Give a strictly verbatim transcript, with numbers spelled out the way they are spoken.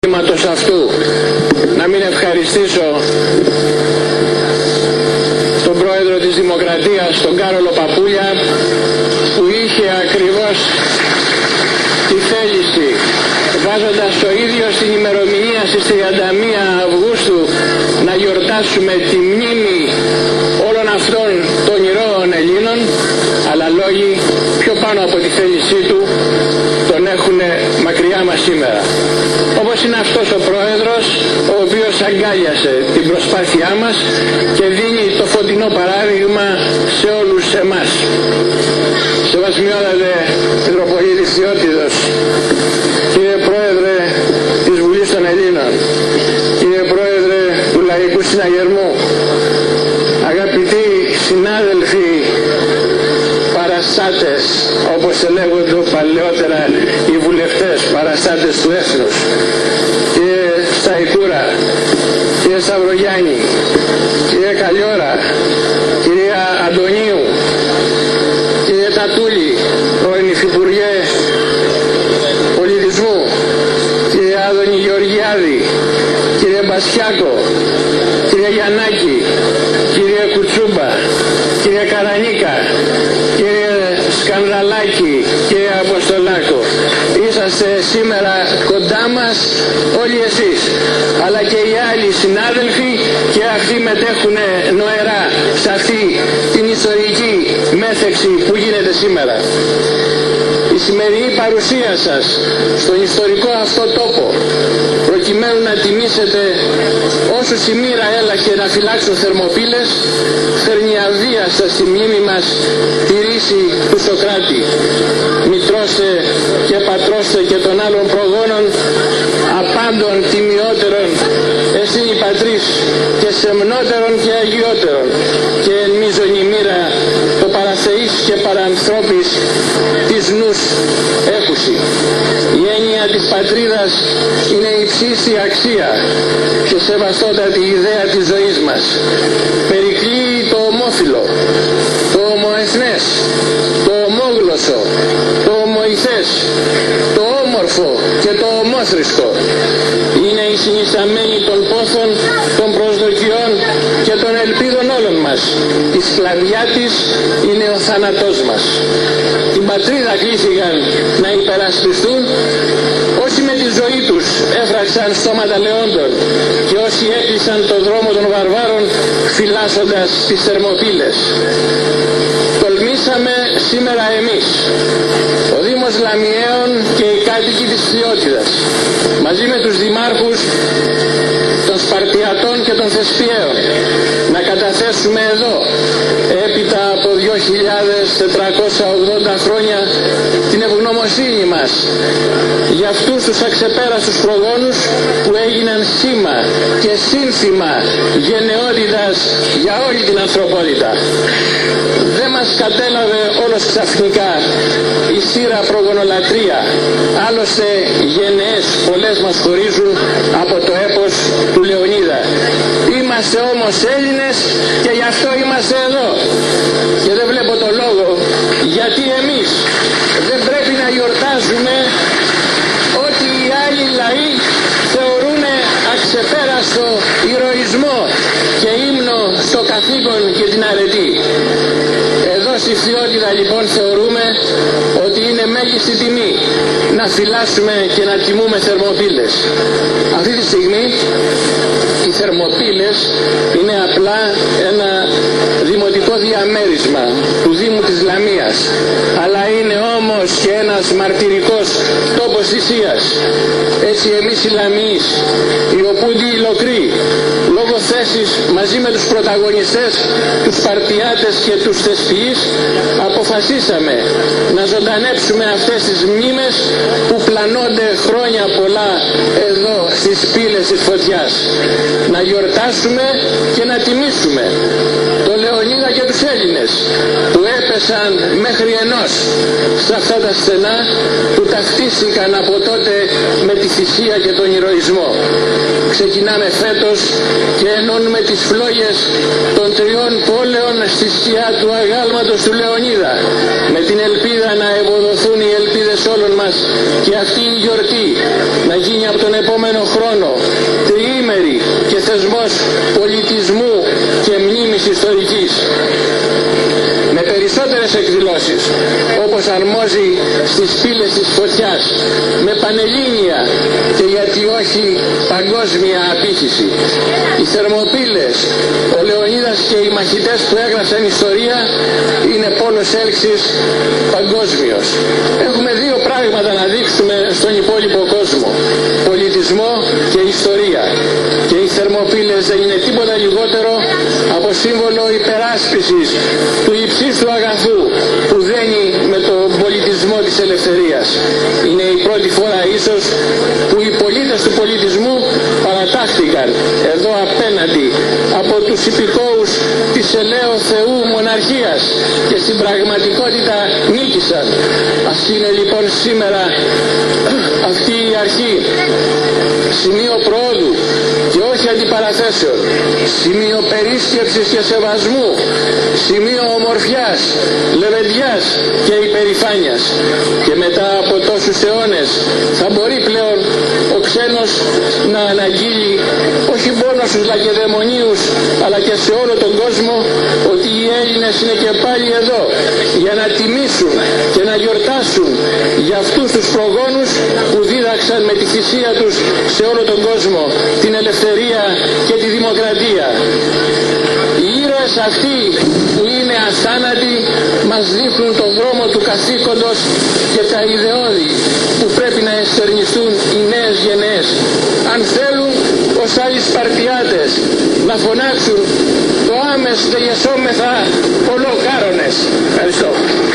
θέματος αυτού να μην ευχαριστήσω τον πρόεδρο της Δημοκρατίας, τον Κάρολο Παπούλια, που είχε ακριβώς τη θέληση, βάζοντας το ίδιο στην ημερομηνία στις τριάντα μία Αυγούστου, να γιορτάσουμε τη μνήμη όλων αυτών των ηρώων Ελλήνων, αλλά λόγοι πιο πάνω από τη θέλησή του τον έχουν μακριά μας σήμερα. Όπως είναι αυτός ο πρόεδρος, ο οποίος αγκάλιασε την προσπάθειά μας και δίνει το φωτεινό παράδειγμα σε όλους εμάς. Σεβασμιότατε Μητροπολίτη Θεότιδος, κύριε Πρόεδρε της Βουλής των Ελλήνων, κύριε Πρόεδρε του Λαϊκού Συναγερμού, αγαπητοί συνάδελφοι παραστάτες, όπως λέγονται παλαιότερα οι βουλευτές, παραστάτες του έθνους, κύριε Σταϊκούρα, κύριε Σταυρογιάννη, κύριε Καλιώρα, κυρία Αντωνίου, κύριε Τατούλη, πρώην Υφυπουργέ Πολιτισμού, κύριε Άδωνη Γεωργιάδη, κύριε Μπασιάκο, κύριε Γιαννάκη, κύριε Κουτσούμπα, κύριε Καρανίκα, κύριε Σκανδαλάκη, κύριε Αποστολάκο, είσαστε σήμερα κοντά μας όλοι εσείς, αλλά και οι άλλοι συνάδελφοι, και αυτοί μετέχουν νοερά σε αυτή την ιστορική μέθεξη που γίνεται σήμερα. Η σημερινή παρουσία σας στον ιστορικό αυτό τόπο, προκειμένου να τιμήσετε όσους η μοίρα έλαχε να φυλάξουν Θερμοπύλες, φέρνει αβίαστα στη μνήμη μας τη ρίση του Σωκράτη. Μητρώστε και πατρώστε και των άλλων προγόνων, απάντων τιμιότερων εσύ η πατρίς, και σεμνότερων και αγιότερων, και εν μείζωνη μοίρα το παραθεής και παρανθρώπης της νους έχουση. Η έννοια της πατρίδας είναι υψίστη αξία και σεβαστότατη ιδέα της ζωής μας. Περικλείει το ομόφυλο, το ομοεθνές, το ομόγλωσσο, το ομοηθές, το όμορφο και το ομόθρησκο. Είναι η συνισταμένη των πόθων, των προσδοκιών και των ελπίδων όλων μας. Η σκλαβιά της είναι ο θάνατός μας. Την πατρίδα κλήθηκαν να υπερασπιστούν όσοι με τη ζωή τους έφραξαν στόματα λεόντων, και όσοι έκλεισαν το δρόμο των βαρβάρων φυλάσσοντας τις Θερμοπύλες. Τολμήσαμε σήμερα εμείς, ο Δήμος Λαμιαίων και οι κάτοικοι της Θεότιδας, μαζί με τους δημάρχους των Σπαρτιατών και των Θεσπιαίων, να καταθέσουμε εδώ, έπειτα από δύο χιλιάδες τετρακόσια ογδόντα χρόνια, την ευγνωμοσύνη μας για αυτούς τους αξεπέραστους προγόνους που έγιναν σήμα και σύνθημα γενναιότητας για όλη την ανθρωπότητα. Δεν μας κατέλαβε όλος ξαφνικά η σειρά προγονολατρία, άλλωστε γενναίες πολλές μας χωρίζουν από το έπος του Λεωνίδα. Είμαστε όμως Έλληνες και γι' αυτό είμαστε εδώ, και δεν βλέπω το λόγο γιατί εμείς δεν πρέπει να γιορτάζουμε ό,τι οι άλλοι λαοί θεωρούν αξεπέραστο ηρωισμό και ύμνο στο καθήκον και την αρετή. Εδώ στη Θεότιδα λοιπόν θεωρούμε ότι είναι μέγιστη τιμή να φυλάσσουμε και να τιμούμε Θερμοπύλες. Αυτή τη στιγμή οι Θερμοπύλες είναι απλά ένα δημοτικό διαμέρισμα του Δήμου της Λαμίας, αλλά είναι όμως και ένας μαρτυρικός τόπος θυσίας. Έτσι εμείς οι Λαμιείς, οι οπούντοι οι Λοκροί, λόγω θέσης μαζί με τους πρωταγωνιστές, τους Σπαρτιάτες και τους Θεσπιείς, αποφασίσαμε να ζωντανέψουμε αυτές τις μνήμες που πλανώνται χρόνια πολλά εδώ στις πύλες της φωτιάς. Να γιορτάσουμε και να τιμήσουμε τον Λεωνίδα και τους Έλληνες που έπεσαν μέχρι ενός σε αυτά τα στενά, που ταυτίστηκαν από τότε με τη θυσία και τον ηρωισμό. Ξεκινάμε φέτος και ενώνουμε τις φλόγες των τριών πόλεων στη σκιά του αγάλματος του Λεωνίδα, με την ελπίδα να ευοδοθούν οι ελπίδες όλων μας και αυτή η γιορτή να γίνει από τον επόμενο χρόνο τριήμερη και θεσμός πολιτισμού και μνήμης ιστορικής, με περισσότερες εκδηλώσεις όπως αρμόζει στις πύλες της φωτιάς, με πανελλήνια και γιατί όχι παγκόσμια απήχηση. Οι Θερμοπύλες, ο Λεωνίδας και οι μαχητές που έγραψαν ιστορία είναι πόλος έλξης παγκόσμιος. Έχουμε δύο πράγματα να δείξουμε στον υπόλοιπο κόσμο: πολιτισμό και ιστορία. Και οι Θερμοπύλες δεν είναι τίποτα λιγότερο από σύμβολο υπεράσπισης του υψίστου αγαθού που δένει με τον πολιτισμό της ελευθερίας. Είναι η πρώτη φορά ίσως που οι πολίτες του πολιτισμού παρατάχθηκαν εδώ απέναντι από τους υπηκόους της ελαίου Θεού μοναρχίας και στην πραγματικότητα νίκησαν. Αυτή είναι λοιπόν σήμερα αυτή η αρχή, σημείο προόδου και όχι αντιπαραθέσεων, σημείο περίσκεψης και σεβασμού, σημείο ομορφιάς, λεβεντιάς και υπερηφάνειας. Και μετά από τόσους αιώνες θα μπορεί πλέον ο ξένος να αναγγείλει όχι μόνο στους Λακεδαιμονίους αλλά και σε όλο τον κόσμο ότι οι Έλληνες είναι και πάλι εδώ για να τιμήσουν και να γιορτάσουν για αυτούς τους προγόνους που δίδαξαν με τη θυσία τους σε όλο τον κόσμο την ελευθερία και τη δημοκρατία. Οι ήρωες αυτοί που είναι αθάνατοι μας δείχνουν τον δρόμο του καθήκοντος και τα ιδεώδη που πρέπει να εστερνιστούν οι νέες γενναίες. Αν θέλουν ως άλλοι Σπαρτιάτες να φωνάξουν το άμες δε γεσόμεθα πολλό κάρονες. Ευχαριστώ.